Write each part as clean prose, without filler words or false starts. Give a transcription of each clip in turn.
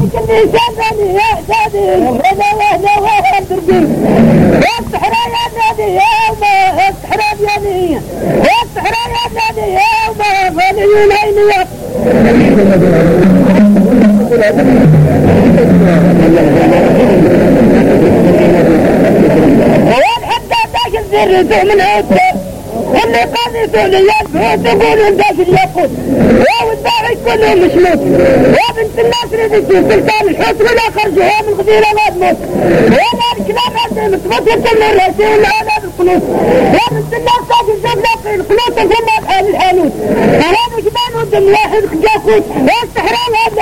كني شافني يا شادي ولا ترجم الصحراء يا نادي يا ما الصحراء يا الصحراء يا نادي يا ما فاليونين يا وين حتى ذاك الزر من عوده اللي قاضي سوليان تقول ذاك الياقوت والداعي كله مشموت يا بنت الناس اللي تشوف سلطان الحوت ولا خرجوها من غديرة ما تموت ولا الكلام هذا متموت وكل الرئيسي ولا هذا بالقنوت يا بنت الناس تاكل زوج لاقي القنوت وكل الحال الحانوت هذا كمان ودم واحد خجاكوت والسحران هذا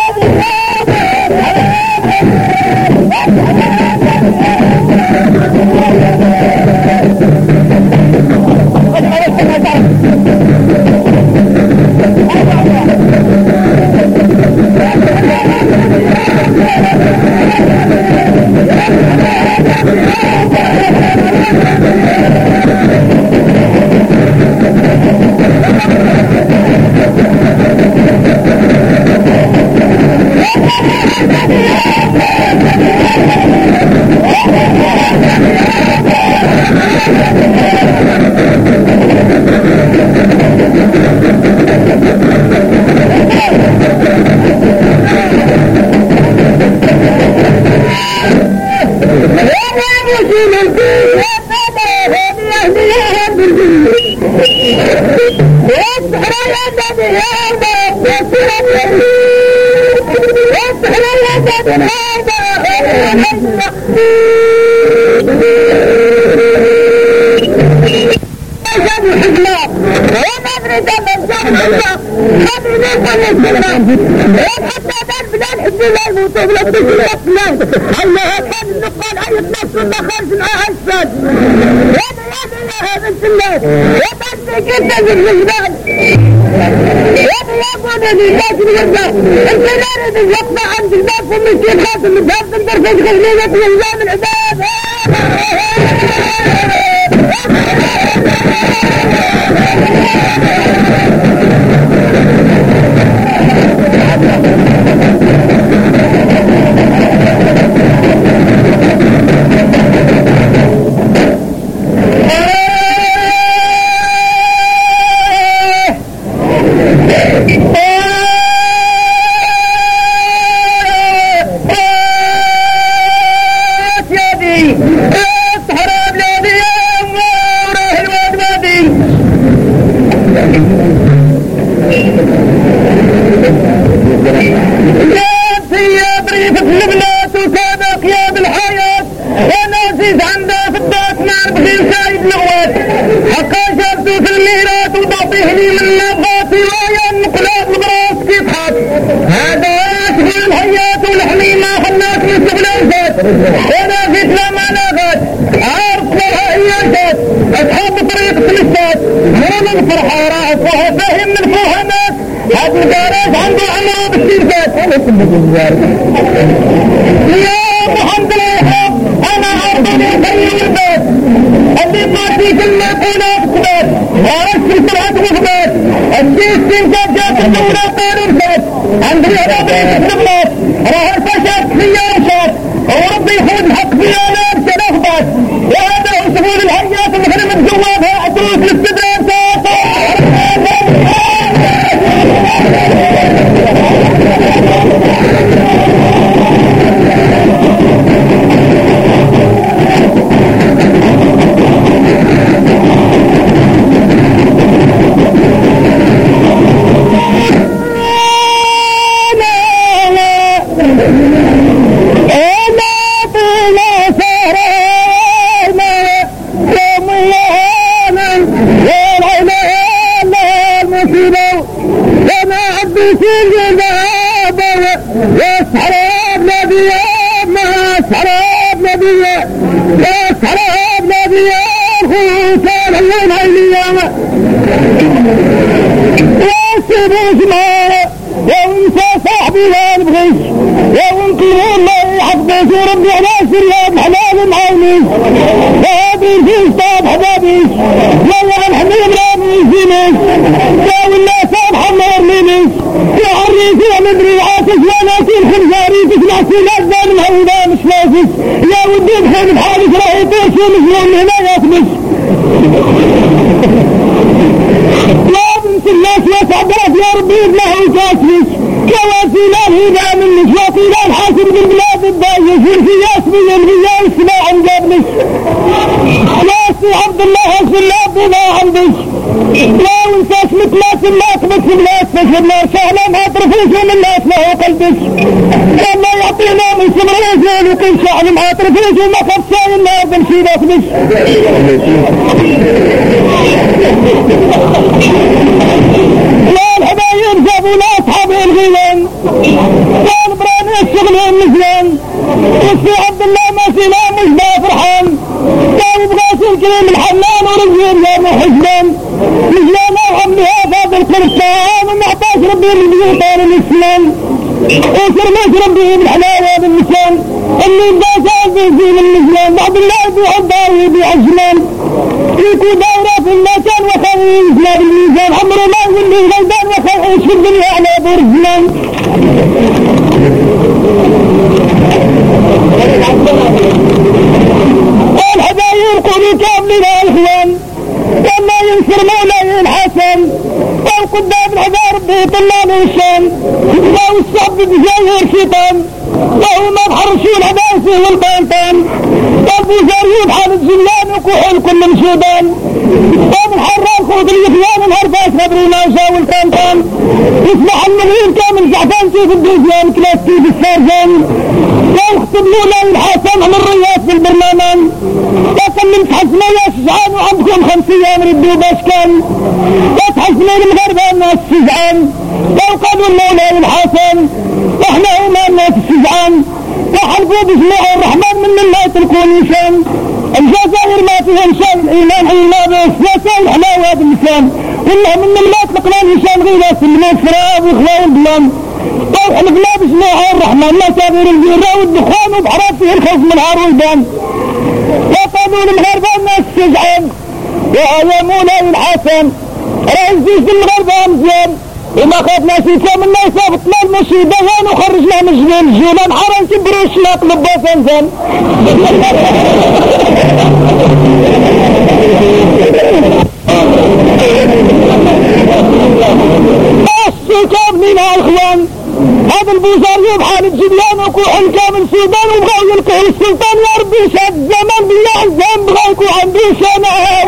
في الأجزاء من هؤلاء مش ناسس يا ودي بخير الحادث راح يطيش ومسلم هنا يخمس يا بنت الناس يا سعدات يا ربي ابنه وكاسمش كواسيلان هدا منك وطيلان حاسب بالبلاد الضايش والفياسمي الفيا السماع انجابنش ياسي عبد الله هاشم الله بنا عندش لا وانساش مثلاس الناس بس الناس فشرنا شهلا ما ترفوش من الناس له قلبش الله يعطينا من سمر رجل وكل شعر ما ترفوش وما خبشان النار بنشي بخبش لا الحبايب جابوا لاصحاب الغيلان كان براني الشغل المزلان وفي عبد الله ما فينا مش با فرحان كان بغاسي الكريم الحنان ورجل يا حزبان مزلان وعملي هذا بالقرصان ومعطاش ربي من بيوطان الاسلام وصر ماش ربي بالحلاوه باللسان اللي باسال بيزين المزلان بعد الله بيعبر ويبيع الجمال يكون دورة في المكان وخوي يزلى بالميزان عمره ما يقول لي غيبان وخوي في الدنيا على بور الزمان والحبايب قولوا كاملين الإخوان كما ينصر مولاي الحسن والقدام الحبار بيطلان الشام والصعب بجايه الشيطان وهو ما بحرشوا العباسي والبانطان وابو زريب حال الزلان وكحول كل مشيبان وابو الحرام خود اليخيان الهرباس مبرينا وشاو الكانطان يسمح المغير كامل زعفان كيف الدوزيان كلاس كيف السارجان ويخطب مولاي الحسن عن الرياس بالبرلمان لكن من تحسنا يا شجعان وعندكم 5 ايام ردوا باشكال لا تحسنا المغرب الناس شجعان لو قالوا مولاي الحسن احنا هما الناس الشجعان وحلقوا بجميع الرحمن من الله تلكون يشان الجزائر ما فيها نشان الايمان الا بسياسة الحلاوة باللسان والله من الله تلقنان يشان غير المسراب وخلاو البلان وحلقنا بجميع الرحمن ما كابير الجيرة والدخان وبحرات فيه الخوف من هار والبان وقالوا المغربة الناس الشجعان ويا مولاي الحسن رئيس جيش المغربة مزيان وما خافنا شي كامل ما يصابطنا المصيبة وخرجنا من جنين الجولان حرام كبروش ناقلب باسنزان بس كاملين اخوان هذا البوزار يبحى الجبلان وكوحن كامل سودان وبغاو يلقوا السلطان يا ربي شاد الزمان بالله الزمان بغاو يكون عندي شانع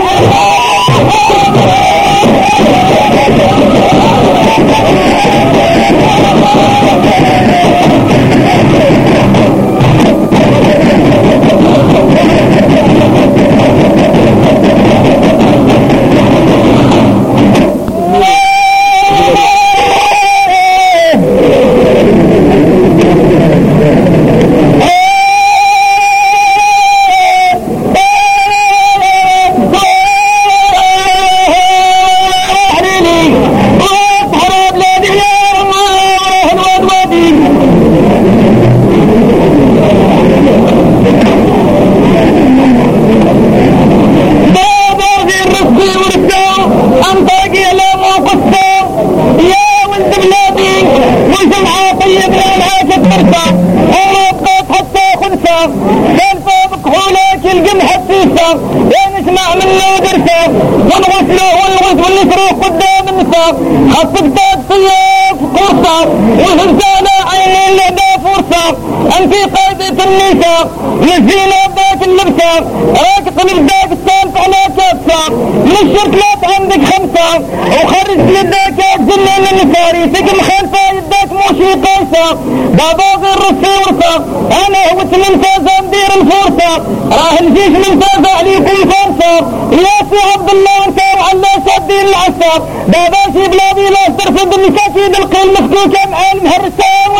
باباسي بلادي لا ترفض المساكين القيل مفكوكا مع المهرسان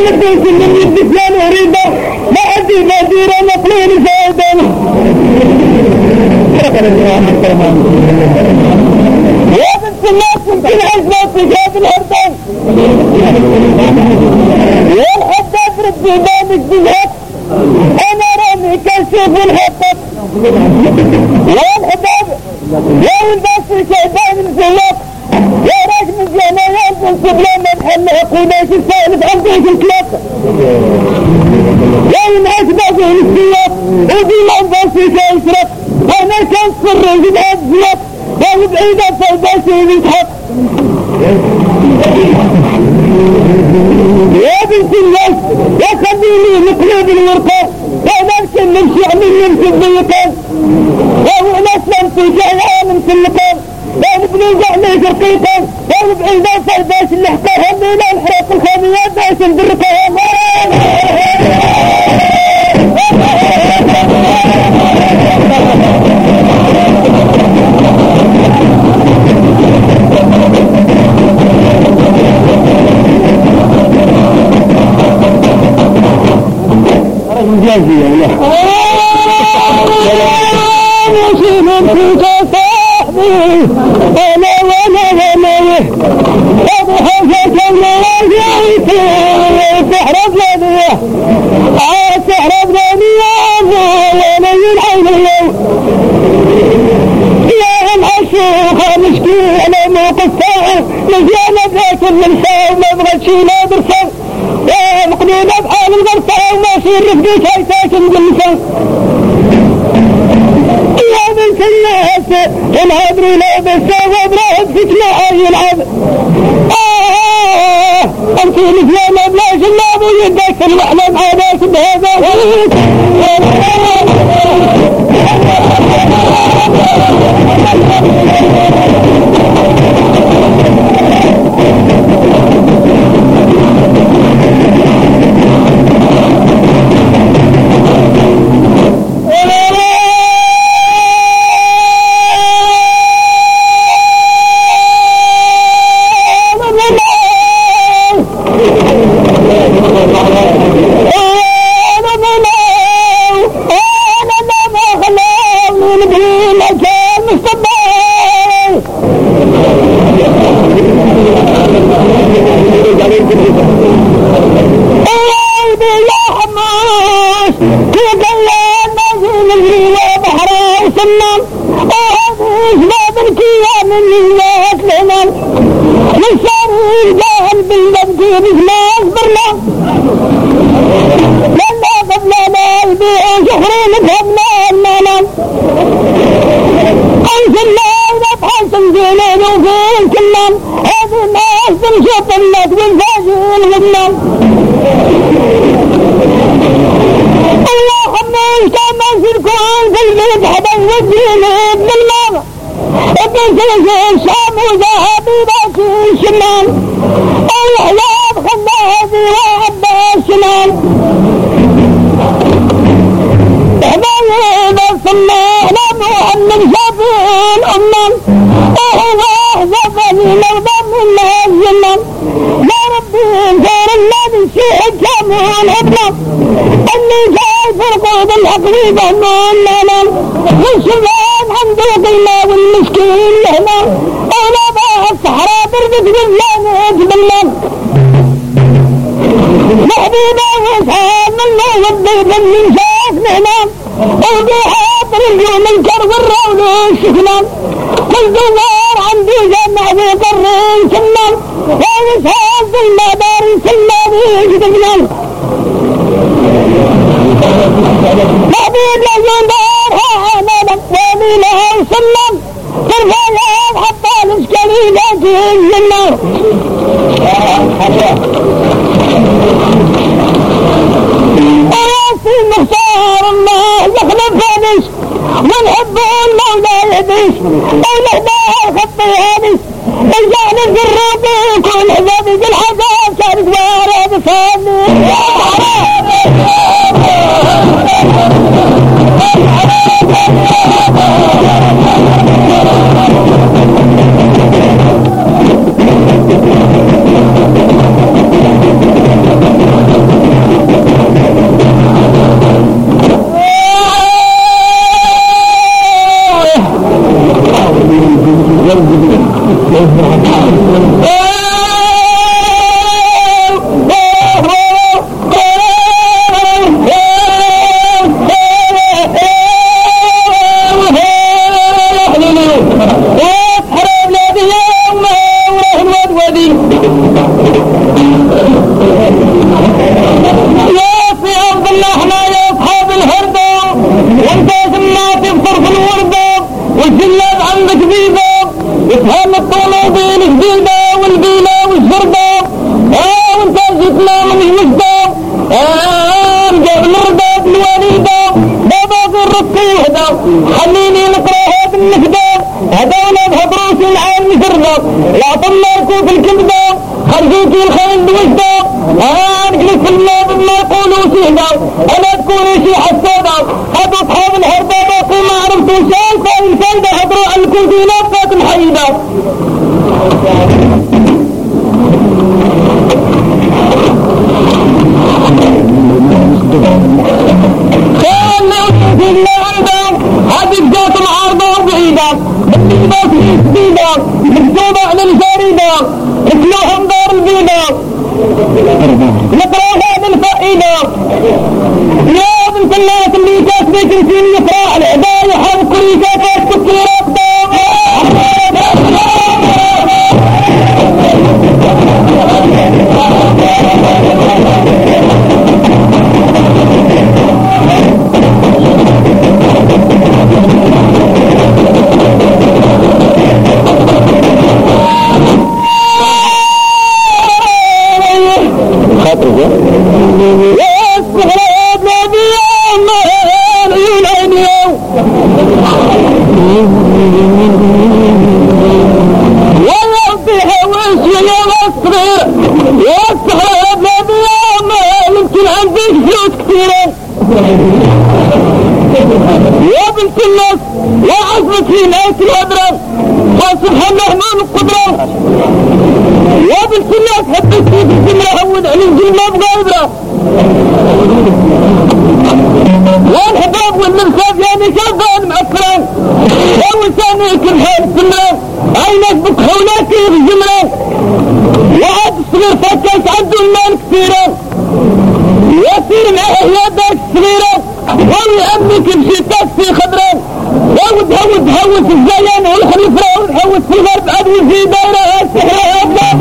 يديك من يد فلان وريده ما أدي مدير مقلين فايدا يا بنت الناس يمكن عزمة في جاب الأردن يا الحداد ردي دامك بالهق أنا رامي كشوف الخطط يا الحداد يا الباس كيدان الزلاق يا راجل الجنايات من سبلان الحل قيمة السالف عندك الكلاق يا الناس باقي السياق ودي الأنباس كيشرق وانا كان صر جداد زيق وهو بعيدة فالباسي يتحق يا بنت الناس يا خليني مقلوب الورقة وممكن نمشي عمين يمشي الضيقان وهو نسلم في جاية من سلقان ونبني عليك رقيقا وهو بعيدة فالباسي اللي حقاها من الحرق الخاميات باش ندرقها جازي يا الله وشيمن فيك صاحبي أنا أبو حفظك الله تحرب لني تحرب لني وانا يلعين اليوم يا العشوق مسكين موقف مزيانة لكن من ساو ما بغتشينا برسل مقلوبة بحال الغرفة وما يصير رفدي كيتاكن بالنسان يا بنت الناس العبري لا بسا وابراهد فتنا يلعب انت مثلنا بلاش اللعب ويدك الوحلة بعداك بهذا خليني نقراها بالنكدة هذولا بهضروس العام نفرضة لا طلعتوا في الكبدة خرجوكي الخيل بوجدة نجلس الماء بما يقولوا شهدة أنا تكونوا شي حسادة هذا أصحاب الهربة باقي ما عرفتوا شيء فالفايدة هضروا عنكم في نفسات الحيدة هذه جات العارضة وبعيدة بالنسبة جديدة مكتوبة على الجريدة اسمهم دار البيضة نقراها بالفائدة يا بنت الناس اللي كاتبك نسين يقرأ العداء يحب كل كاتب تكيرات يا بنت الناس يا عزمك في ناس الأدرس وسبحان الله القدرة يا بنت الناس حبيت في الجملة هود عن الجملة بغيبرة والحباب والمرساب يعني شابان معفران ووساني كل حال السمرة عينك بكحولاتي في الجملة وعاد الصغير فكاش عنده المال كثيرا يصير معه يدك صغيرة ويأمنك بشي تاكسي خضران وتهوت في الزيان والخليفة وتهوت في الغرب عدو في دائرة السحرة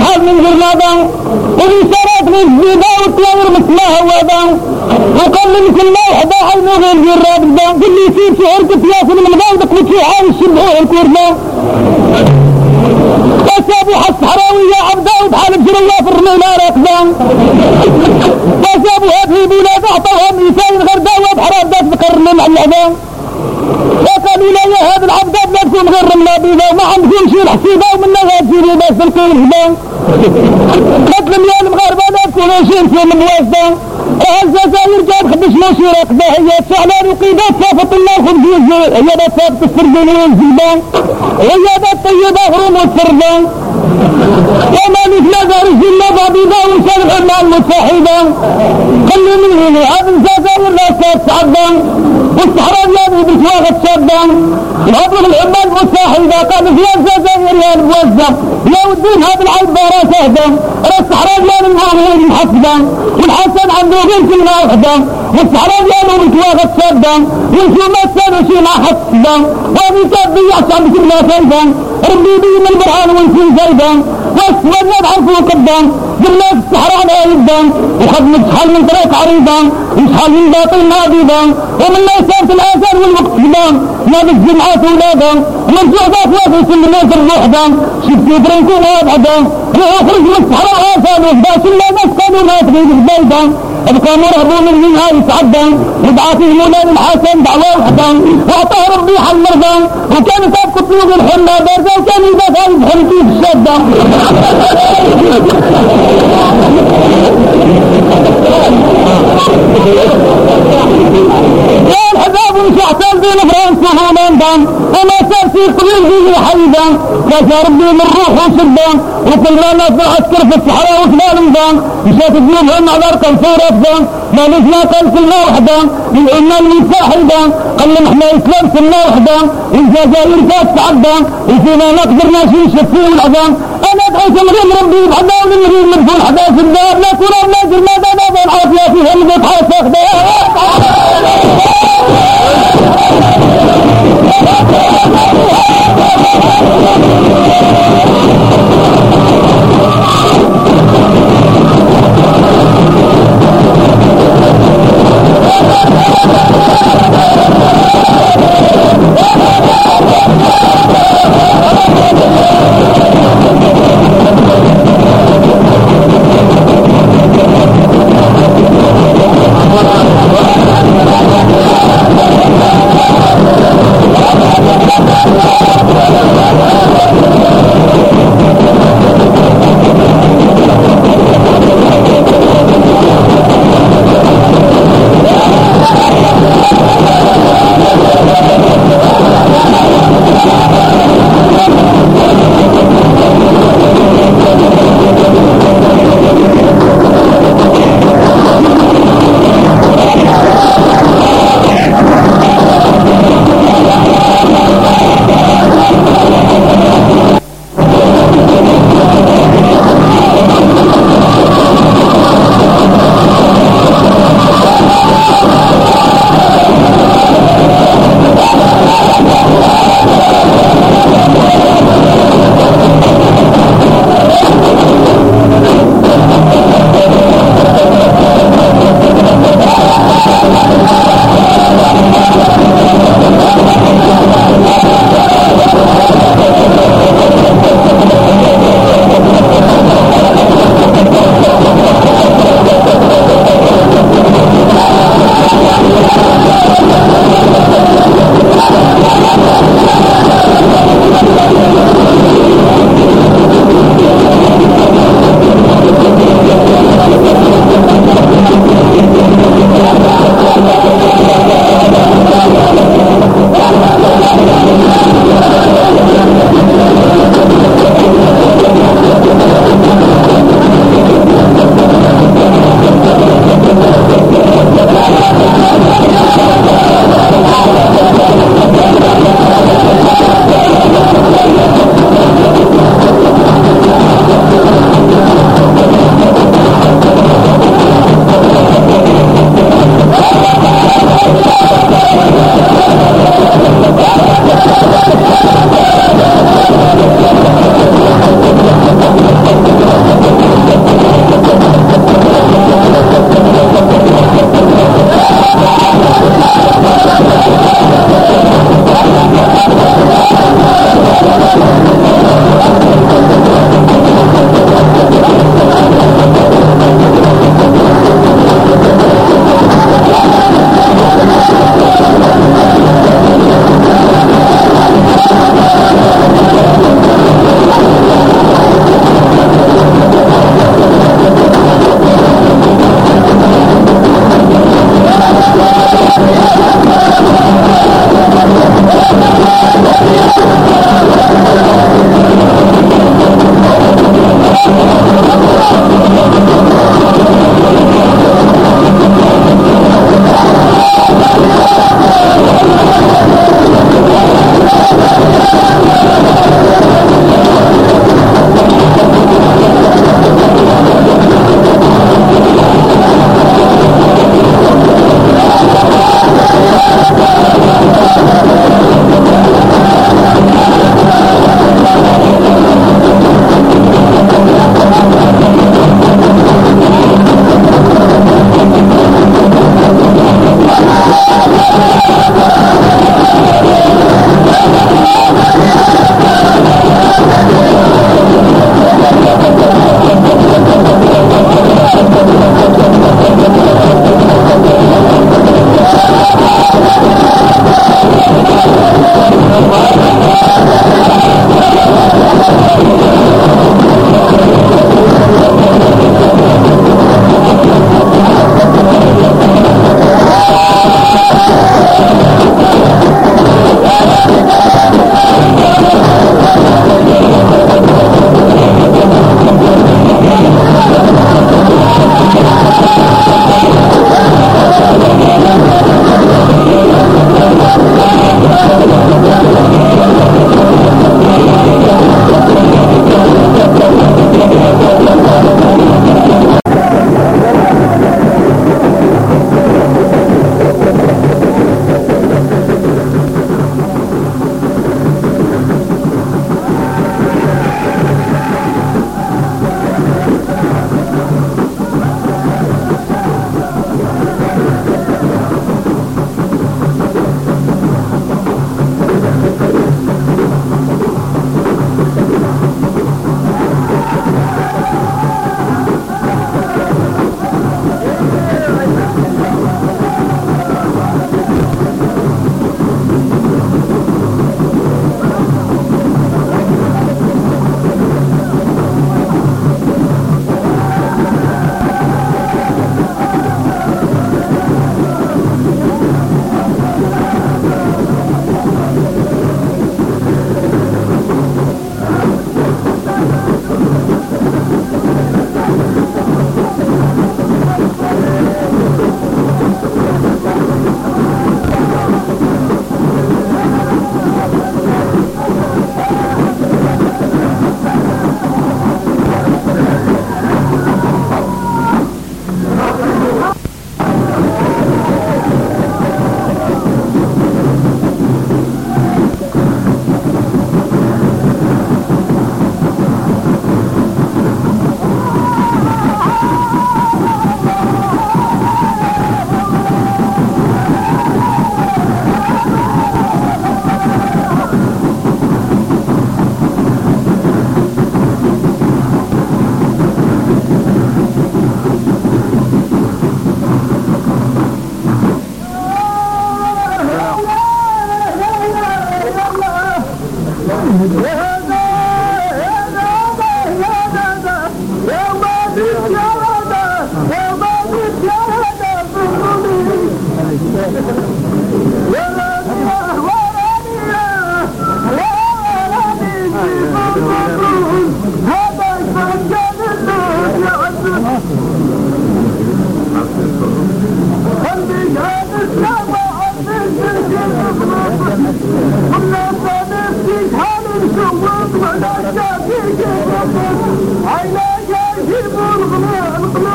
شحال من جرنابة ورسالات غير جديدة والطيور مثلها هوادا وقال لهم كل واحدة عينو غير جراب دا قل لي فيه شهر كتياس من المغاودة كنتي عايش شبهوه الكوربة فسابوا حالصحراوي يا عبدا وبحال بجرية في الرميلة راكبة فسابوا هذه بلاد اعطوها ميسان غردة وبحراب داس بقرن مع اللعبة وقالوا لا يا هذا العبد لا تكون غير رملا بيضا وما عندكم شي الحسيبة ومنا غادي باش تلقوا الهبان قتل مليون المغاربة لا تكونوا شي في المواسطة الجزائر جاب خدش ماشي راكبة هي الشعلان وقيدات صافت الله خبز هي ذات صافت السرجل والزبان هي ذات طيبة هروم والسربان وما مثل ذلك إلا بعضيضا وشرح مع المتحدة خلوا من هنا هذا الجزائر لا تتعدى والصحراء يعني بتواغد شابا وهذا العمال المتحدة قالوا فيها الجزائر يا الموزع يا ودين هذا العبارة سهدة الصحراء يعني المعاملين محفظة والحسن عنده غير كلمة واحدة والصحراء يعني بتواغد شابا وانتو ما تسانوا شيء مع حفظة ومثال بيعش عن كلمة فايدة ربي بي من البرهان وانتو زايدة واسمرنا بعرفوا قدام جملات الصحراء لا يبدان وخدمت شحال من طريق عريضة وشحال من باطل ناضيضة ومن نيسانة الآثار والمقصدان نادي الجمعات ولادا ومن جعبات وافي سلمات الروحدة شفتوا برنكو وابعدا ويخرج من الصحراء آثار وفداش الله ناس قالوا ما تغيب البيضة ابقى مرهبون من منها يتعدى ودعاتهم مولان الحسن دعوة وحدا واعطاه ربي حل مرضى وكان تابقى طلوب الحنة باردة وكان يدافع يبحل فيه الشدة يا الحباب مشعتال بين فرنسا وهولندا وما صار في قبيل فيه حيدا كفى ربي من روح وشدة وكل الناس بالعسكر في الصحراء وثمان نظام مشات جنوبهم على رقم صورة ما نجنا قال كلمة واحدة للعمال المتحدة قال لهم احنا اسلام كلمة واحدة والجزائر كانت تعدى وفينا نقدر ناشي شفيه والعظام انا ادعو تمرين ربي بحدا ونمرين مدفون حدا في الدار لا كنا بناجر ما دانا بالعافية فيها اللي بيتحاس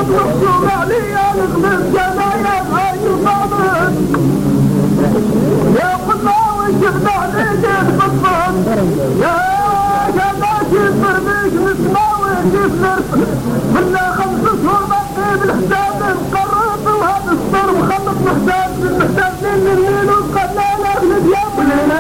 مكتوب عليا نغلب جنايا غاية الضابط يا قلنا وشفنا عليك البطل يا جناش يصبر بيك نسمع ويجيب نرف منا 5 شهور بقي بالحساب نقرب وهذا الصرف خلط محتاج بالمحتاج للمين وقلنا نغلب يا بلينا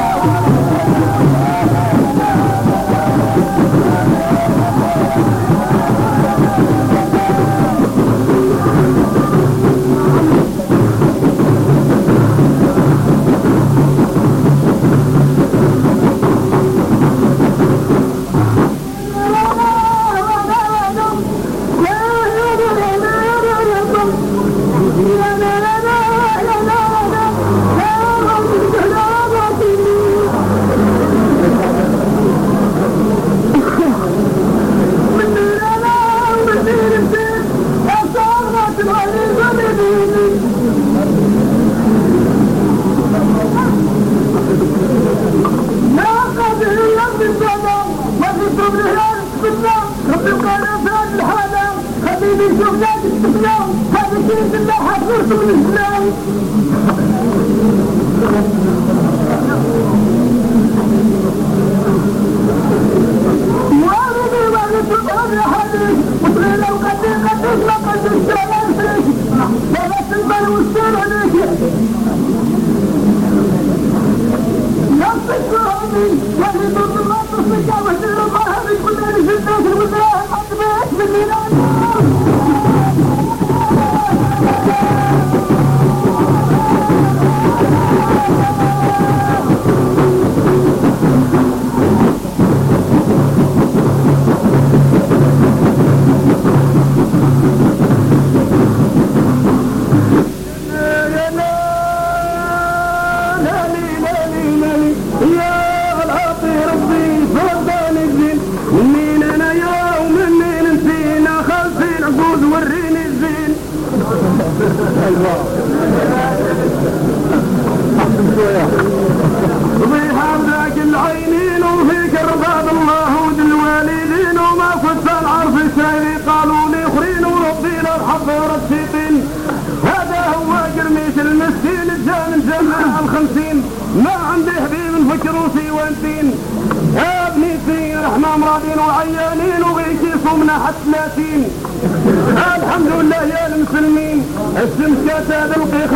الحمد لله يا المسلمين الشمس كاتب القي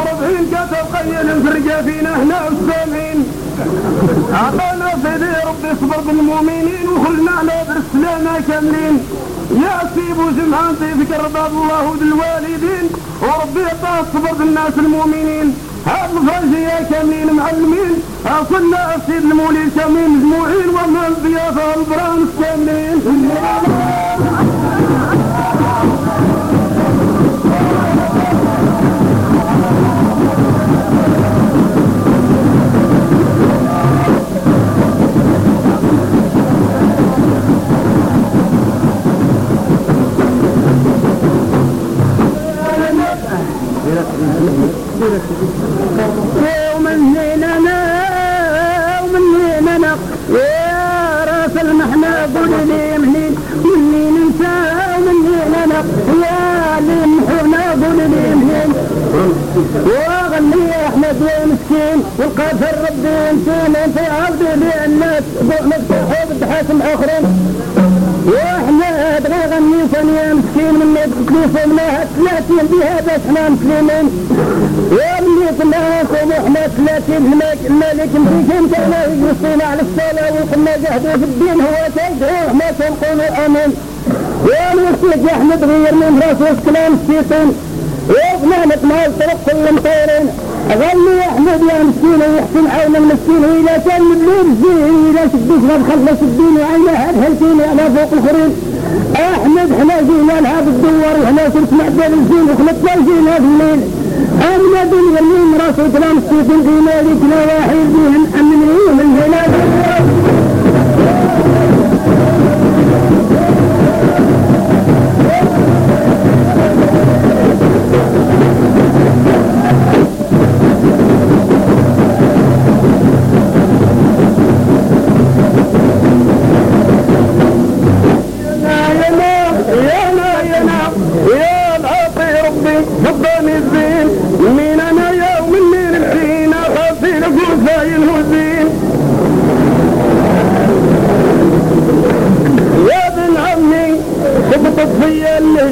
45 كاتب قيل فرقة فينا احنا والسامعين اعطانا سيدي ربي اصبر بالمؤمنين وخلنا على بالسلامة كاملين يا سيب وجمعان طيفك رضا الله بالوالدين وربي يعطى الصبر بالناس المؤمنين هذا الفرج يا كاملين معلمين اصلنا السيد المولي كاملين مجموعين ومن الضيافة البرانس كاملين ومن هنا يا راس المحنة قول لي منين مني ننسى ومن هنا يا لمحونا قول لي منين وغني يا احمد يا مسكين والقافر ربي انتين في عرضي للناس مفتوحوا بالتحاكم اخرين واحنا ابغى غني يا مسكين من تكليف منها 30 بها بس احنا مسلمين ومني كنا نقوم احنا 30 هناك الملك مفيكم كان يجلسين على الصلاة وكنا جهدوا في الدين هو تجهوه ما تنقلوا امين والوسيط احمد غير من راسوس كلام الشيطان وفنا نتمع الطرق كل مطيرين غني يا احمد يا مسكين ويحسن عون المسكين وإذا كان من الليل زين إذا شدوك ما بخلص الدين وعينا هالهلتين على فوق الخرين احمد احنا جينا لها بالدور وحنا كنت معدل الزين وحنا تلاقينا في الليل امنا دنيا الليل راسو كلام الشيطان في مالك نواحي بهم امنين من هنا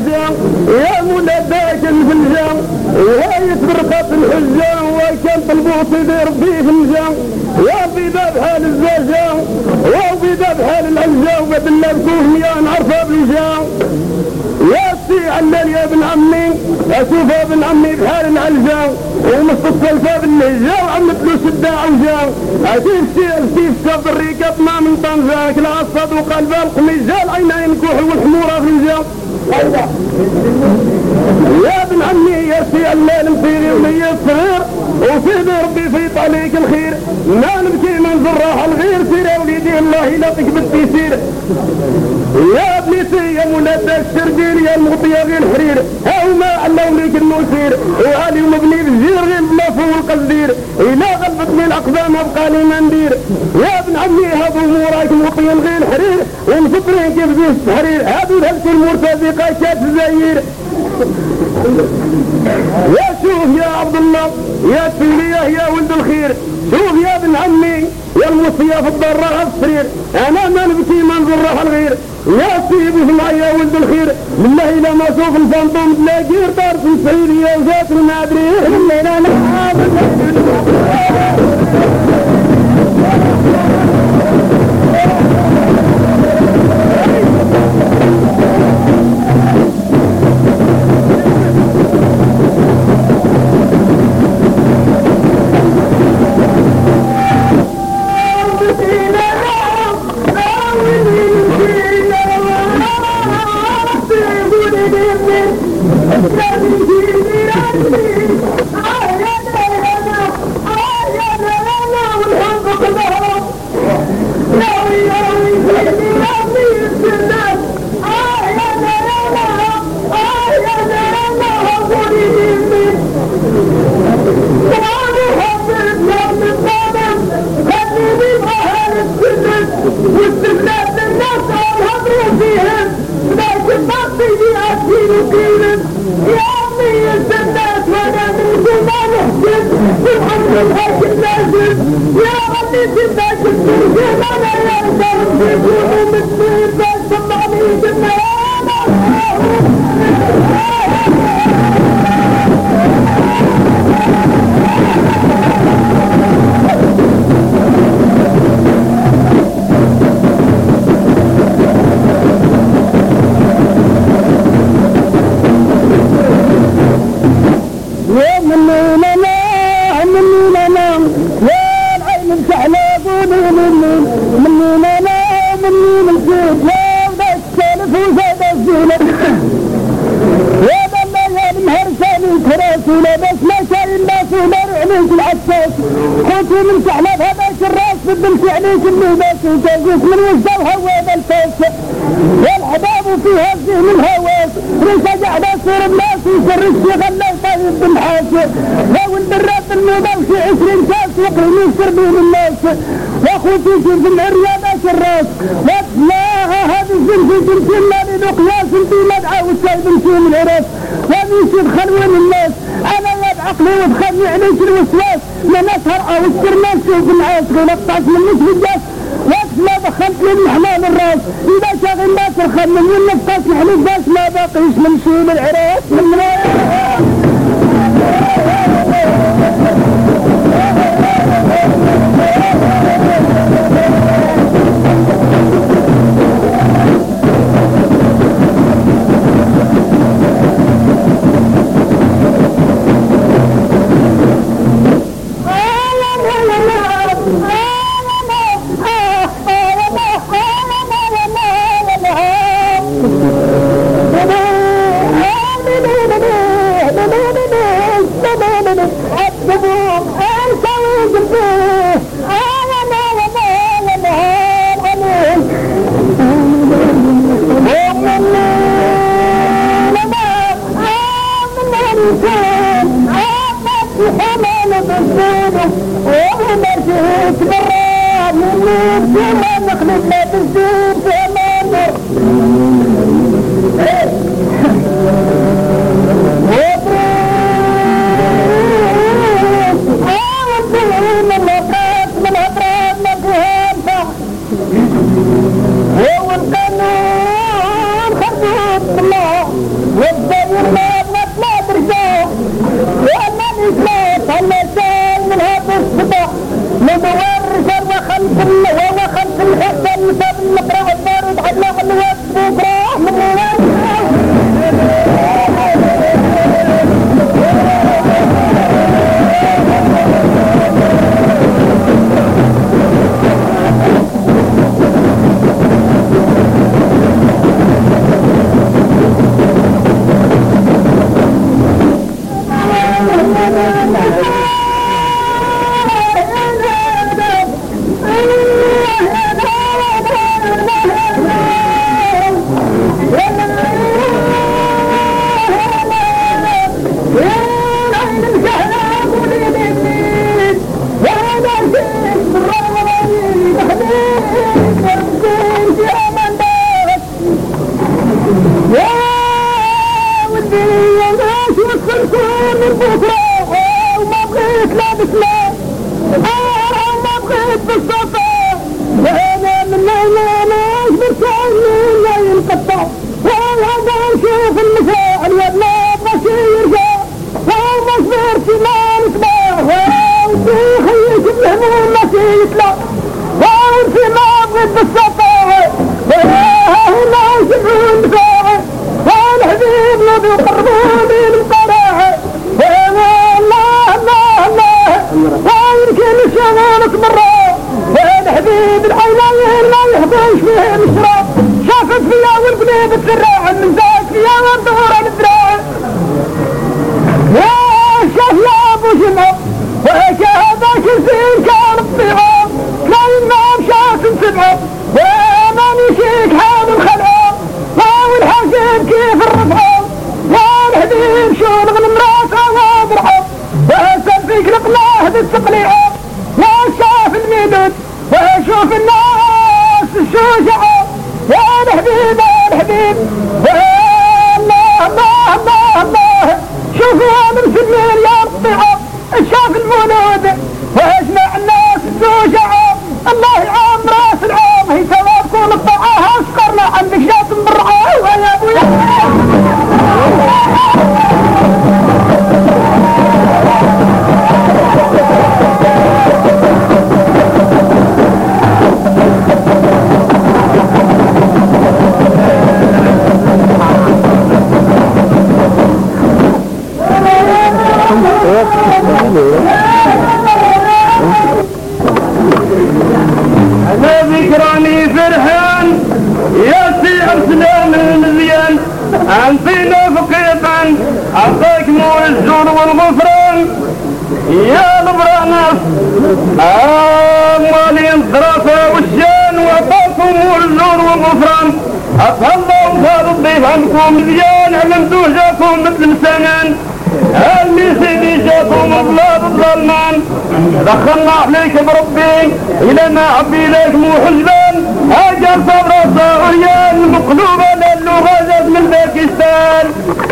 الحجة يا مناداك الفنجة وهاية برقة الحجة وكان طلبوط يدير فيه فنجة يا بيدا بحال الزوجة وبيدا بحال العزة وبدلنا بكوه يا نعرفها بالجا يا سي علال يا ابن عمي اشوفها ابن عمي بحال العلجة ومستقلفها باللهجة وعملت له شدة عوجة اشيف كف الريكة ما من طنجة كلا عصد وقلبها القميجة العينين كوح والحمورة في الجا يا ابن عمي يا سي علال مصيري ولي الصغير وسيدي ربي في عليك الخير ما نبكي من راح الغير سير يا وليدي الله يلاقيك بالتيسير يا ابني سي يا منادى الشرقير يا المغطية غير الحرير هاو ما علموا ليك المسير وعلي ومبني بالجير غير بلافو والقدير إلا غلبتني الأقدام أبقى لي ما ندير يا ابن عمي هذو موراك مغطيين غير الحرير ومصبرين كيف زي التحرير هذو الهلك المرتزقة كاس الزاير يا شوف يا عبد الله يا تفيليه يا ولد الخير شوف يا ابن عمي يا الموصية في الضراء السرير انا ما نبكي منظر راح الغير يا سيدي معي يا ولد الخير بالله لا ما اشوف الفانتوم تلاقيه طار في السعيد يا وزات المادري الليلة من وجده الهواء بالفوس والحباب فيها الذهن الهواس ريسا قاعدة صور الناس ويسر الشيخ الله طيب بالحاس لو البرات الموضوع 20 كاس وقرني يسر بين الناس واخوتي يسر في العريادة الراس واتلاها هذه الزنفي تمثلنا لنقياس في مدعى والسيد نسيم العراس وميسيب خلوين الناس انا يد عقلي وتخلي عليك الوسواس ما نسهر او السرناس في الناس غلطاس من نسب الجاس ما دخلت لي محمال الراس اذا شاغل الناس الخمم والنفقاس محلوك باس ما باقيش من شيب العراس من البكرة وما بغيت لابس لا ما بغيت بالصفا وانا من انا بركاني لا ينقطع وهذا نشوف المساء الولا ماشي يرجع وما صبرت ما نسمع وخيك الهموم ماشي يطلع وانتي ما بغيت بالصفا هنا يسمعون بساعة والحبيب نبي يقربوني للقراعة الله الله الله ويمكن الشغالك مرة والحبيب العينين ما يحضرش فيه الشراب شافت فيها والقليب تسرع من ذاك فيها والدور على الدراع شاف يا ابو جمع وشاهدك الزين كان الطعام لا ينام شاف سبعه وما نشيك حال الخلعه والحاجب كيف الرفعه والحبيب شغل مراسه واضرحه وهسب فيك لقناه بالتقليعه وشاف الميلود وشوف الناس الشوشعه يا الحبيب يا الحبيب الله الله الله الله شوفوا المسلمين يا الطعام شاف المولود واجمع الناس الشوشعه الله يعام راس العام هي ثوابكم الطاعه اشكرنا عندك جات بالرعاه ويا ابويا أنا ذكراني فرحان يا سير سلام المزيان أنطينا فقيطا أعطاك نور الزور والغفران يا البرانس أموالي الدراسة والشان وأعطاكم نور الزور والغفران أتهلاو فهذا الضيف عندكم مزيان علمتوه جاكم مثل سنان المسيدي جاكم بلاد الظلمان دخلنا عليك بربي إلى ما عبي لك مو حجبان أجل صبر صاغريان مقلوبة للغة جات من باكستان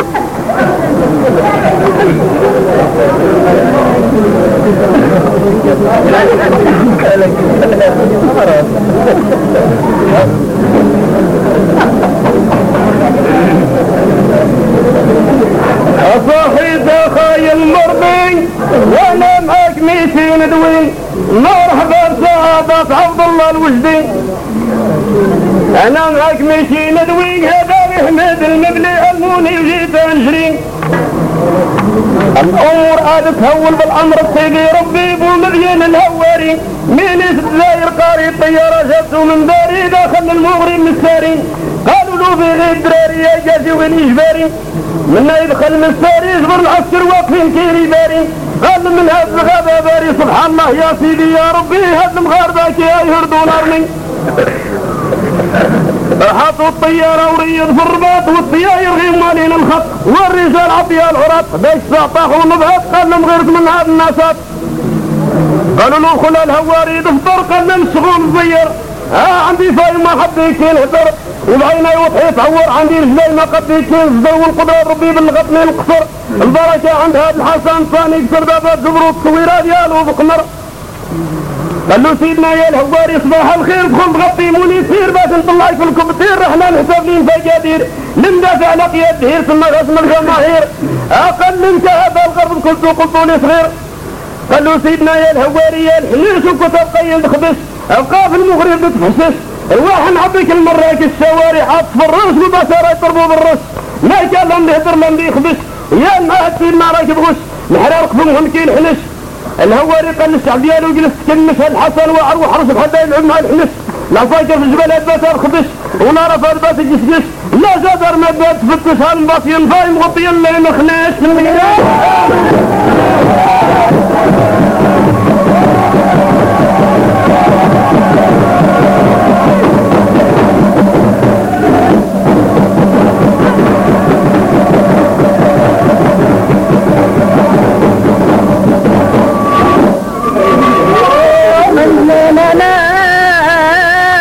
أصاحي تخيل مرضي وانا معك 200 دوين مرحبا بسعادة عبد الله الوجدي انا معك 200 دوين هذا بحمد المبلي الموني وجيت انجري الامور عاد تهول بالامر السيدي ربي بو مليون الهواري مين الجزائر قاري الطياره جاتو من داري داخل المغرب مساري قالوا له في غير الدراري يا جازي وين اجباري منا يدخل من الساري يصبر العسكر واقفين كيري باري قال من هاد الغابة باري سبحان الله يا سيدي يا ربي هاد المغاربة كي يهردوا نارني حطوا الطيارة وريض في الرباط والطيار يرغيم مالين الخط والرجال عطيها العراط باش تعطاخوا نبهات قال لهم غيرت من هاد الناسات قالوا له خلا الهواري دفتر قال لهم الشغل صغير عندي فايم ما حبيت الهدر وبعيني وضحي تعور عندي رجلي ما قديت الزدر والقدرة ربي بلغتني القصر البركة عند هذا الحسن ثاني كسر بابات زبرو التصويرة ديالو بقمر قال له سيدنا يا الهواري صباح الخير دخل بغطي موني سير باش نطلع في الكمبيوتر رحنا نحسب لي فجادير لمدافع لقيا الدهير ثم رسم الجماهير اقل انت هذا الغرب قلتوا لي صغير قال له سيدنا يا الهواري يا الحليش وكتب قيل خبش ابقى في المغرب بتفحشش الواحد عبيك المراك الشوارع حاط في الرش وبسارة يضربوا بالرش ما كان لهم يهدر لهم بيخبش يا المعهد سيد ما راكب غش الحرار قفمهم كي الحنش الهواري قال الشعب ديالو جلس تكنش الحسن وعر وحرس بحدا يلعب مع الحنش لا فاكر في الجبل البسار خبش ولا رفع الباس يجسجس لا جدر ما بات تفتش هالباس ينفاي مغطي اللي مخناش في الميدان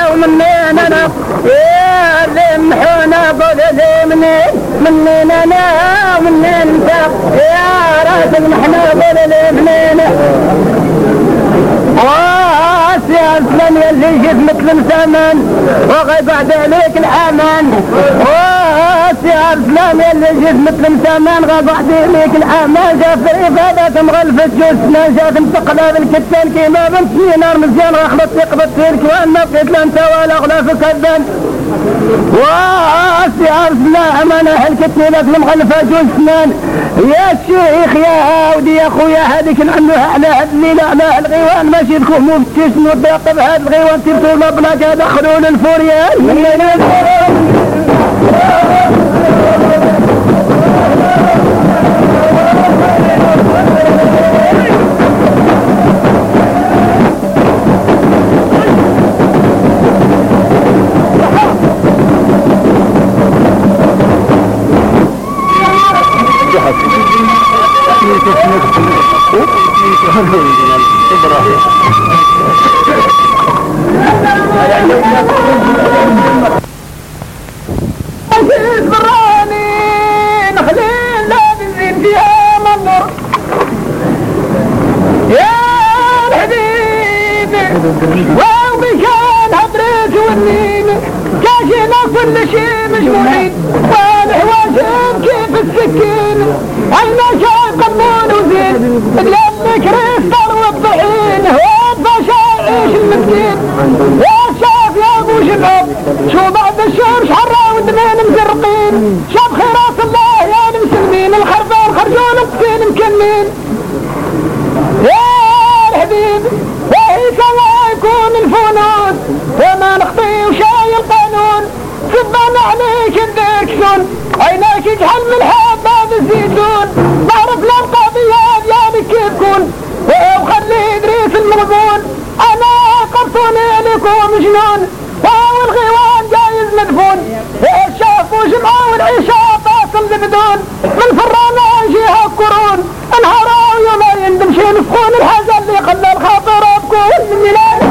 مننا منين انت يا راسك محنا قول الابنين يا اسلام يلي جيت مثل مسامان وغيقعد عليك الامان يا اسلام يلي جيت مثل مسامان غيقعد عليك الامان جا في الافادة مغلفة جوزنا جات متقلب الكتان كيما بنت نار مزيان غخلط يقبط فيك وانا بقيت لانت ولا غلافك الدن يا اسلام انا حلكتني لك المغلفة جوزنا يا شيخ يا ودي يا خويا هذيك نعنوها على هاد الليلة على الغيوان ماشي لكم مفتيش نوضيق بهاد الغيوان تبتوا المبلغ دخلوا للفوريان وبشان هبريت والنين كاشينا كل شي مجموعين والحواجب كيف السكين عينا شاي قمون وزين لما كريستال والطحين وبشايش المسكين يا شاف يا ابو شباب شو بعد الشمس حرة ودمين مزرقين شاف خيرات الله يا المسلمين الخربان خرجون بسين مكمين يا الحبيب الله يكون الفنون وما نخطي وشاي القانون صبان عليك الدكسون عيناك يجحل من حباب الزيتون بعرف القضيات يا بك يكون وخلي ادريس المغبون انا قرطوني لكم جنون والغيوان جايز مدفون الشاف وجمعه والعشاء باصل بدون من فرانا يجيها القرون انهاروا يوم يندم شي نسخون الحاجة اللي خلى الخاطر ابكون من ميلاد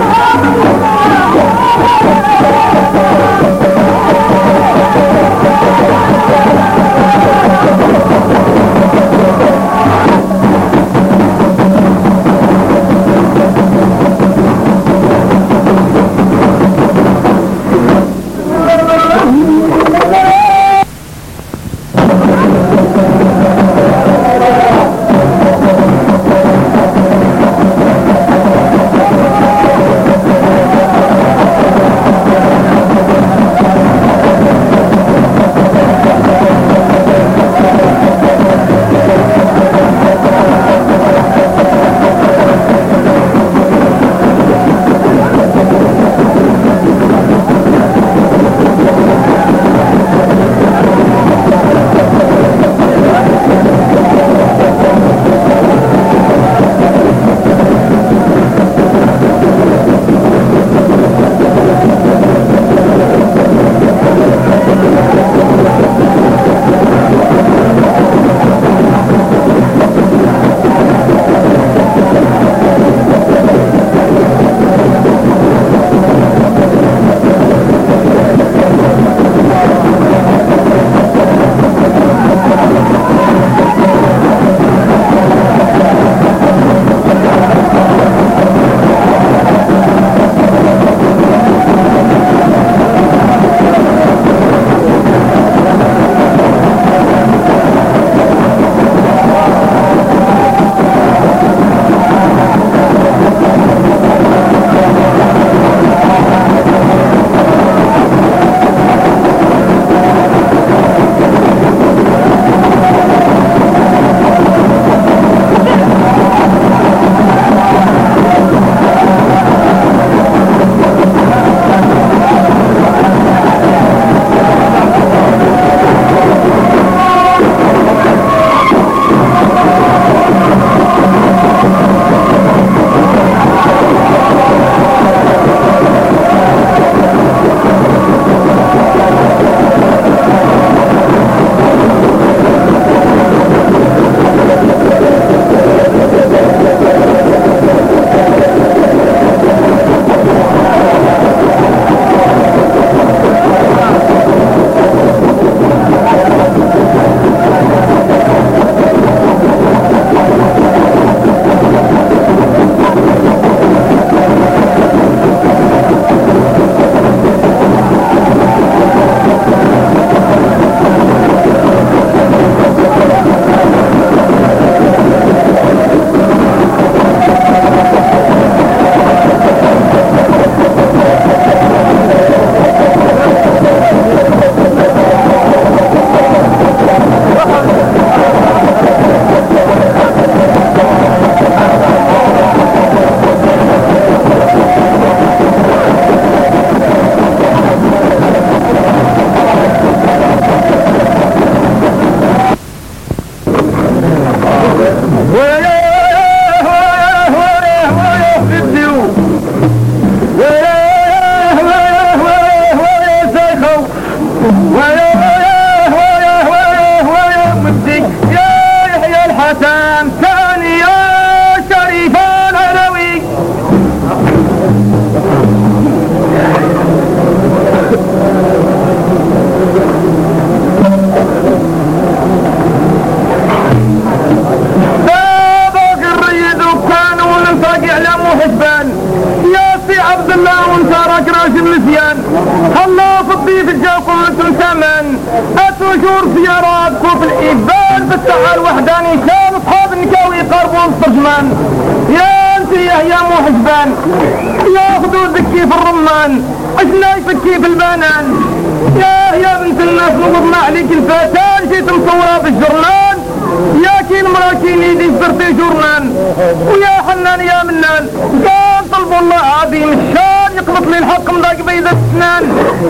ودي يا يحيى الحسن ثاني يا شريف العلوي بابك الريد وكانوا نلتقي على محبان يا سي عبد الله وانت راك راجل نسيان الله في الضيف جاكم انتم ثمن اتوجور زيارات كوف الإبان بالساعة الوحداني كان اصحاب النكاوي يقربوا الترجمان يا انت يا محبان ياخذوا ذكي في الرمان اشنا يفكي في البنان يا بنت الناس نوضنا عليك الفتان جيت مصورة بالجرنان يا كين مراكين يدي صرتي جرنان ويا حنان يا منان كان طلبوا الله عظيم الشان يقبط لي الحق مضاق بيد السنان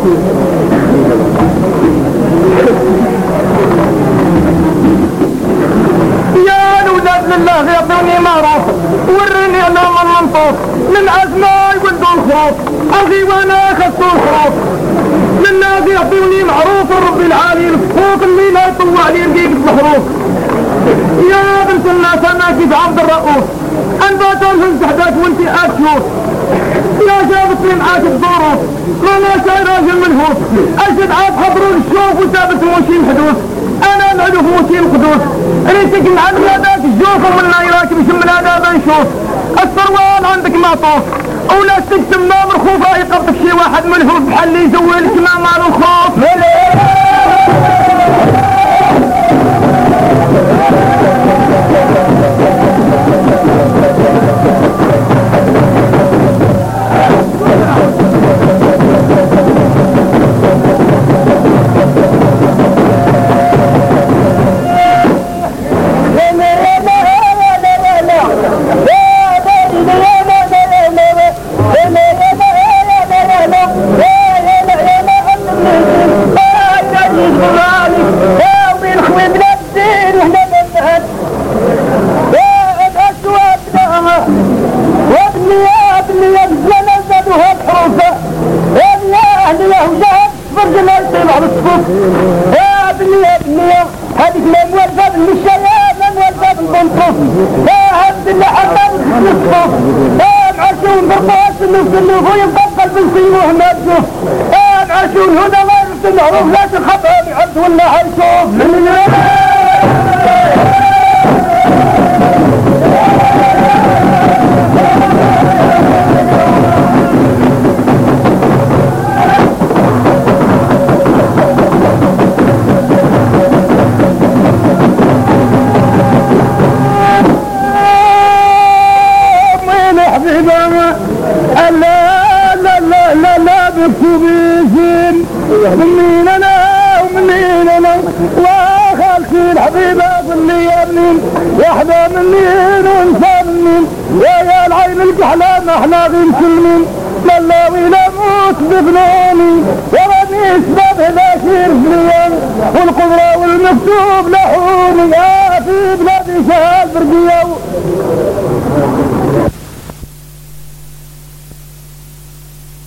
يا الوداد لله يعطوني معروف ورني انا من منطوف من عزمه يولدوا الخروف اخي وانا اخذت الخروف من ناس يعطوني معروف ربي العالي الفوق اللي لا يطوع لي رقيق الحروف يا بنت الناس انا كيف عبد الرؤوف انباتوا الهز تحتاج وانتي اشوف يا جابت لي معاك الظروف ما شاي راجل منهوف اشد عاد حضرون الشوف وثابت موشي الحدوث انا العدو موشي القدوس ريتك نعد هذاك الجوف ومنا يراك بشم هذا بنشوف السروال عندك معطوف ولا تكتم نام الخوف راح يقبضك شي واحد منهوف بحل يزول لك ما مال الخوف عاشون هنا غير المعروف لا تخطئ بعبد ولا حيشوف منين انا ومنين انا وخالتي الحبيبه ظلي يا منين واحده منين وانسى منين ويا العين الكحلان احنا غير مسلمين للاوي لموت بفنوني وراني اسباب هذاكير فليان والقدره والمكتوب لحوني يا في بلادي شهال برقيه